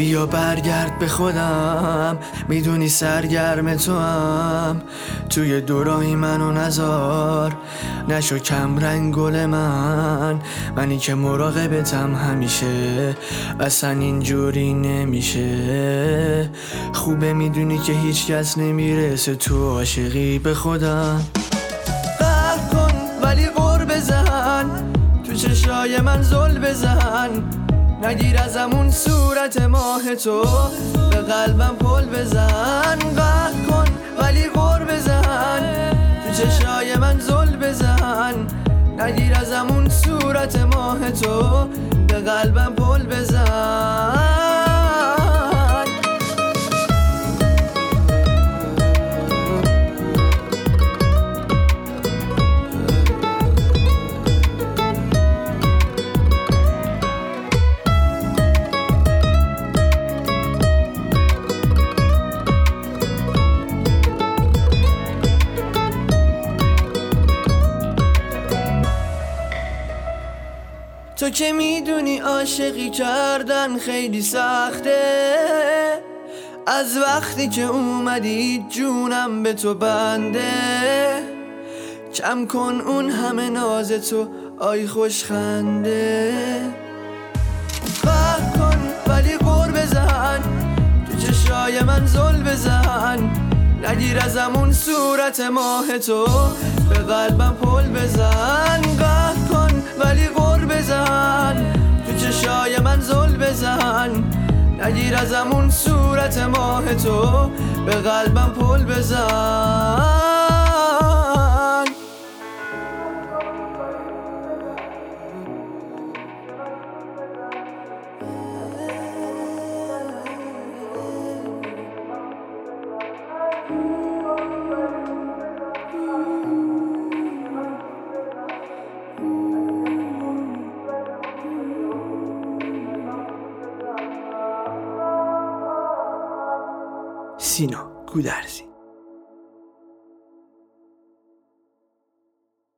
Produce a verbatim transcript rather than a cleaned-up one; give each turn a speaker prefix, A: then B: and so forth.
A: بیا برگرد به خودم، میدونی سرگرم تو هم. توی دوراهی منو نزار، نشو کم رنگ گل من. منی که مراقبتم همیشه، اصلا اینجوری نمیشه. خوبه میدونی که هیچ کس نمیرسه تو عاشقی به خودم. قهر کن ولی غر بزن، تو چشای من زل بزن. نگیر ازمون صورت ماه تو، به قلبم پل بزن. قهر کن ولی غر بزن، تو چشای من زل بزن. نگیر ازمون صورت ماه تو، به قلبم پل بزن. تو که میدونی عاشقی کردن خیلی سخته، از وقتی که اومدی جونم به تو بنده. کم کن اون همه ناز تو، آی خوش خنده. قهر کن ولی غر بزن، تو چشای من زل بزن. نگیر ازمون صورت ماه تو، به قلبم پل بزن. قهر کن ولی غر بزن، تو چشای من زل بزن. نگیر ازمون صورت ماه تو، به قلبم پل بزن. سینا گودرزی.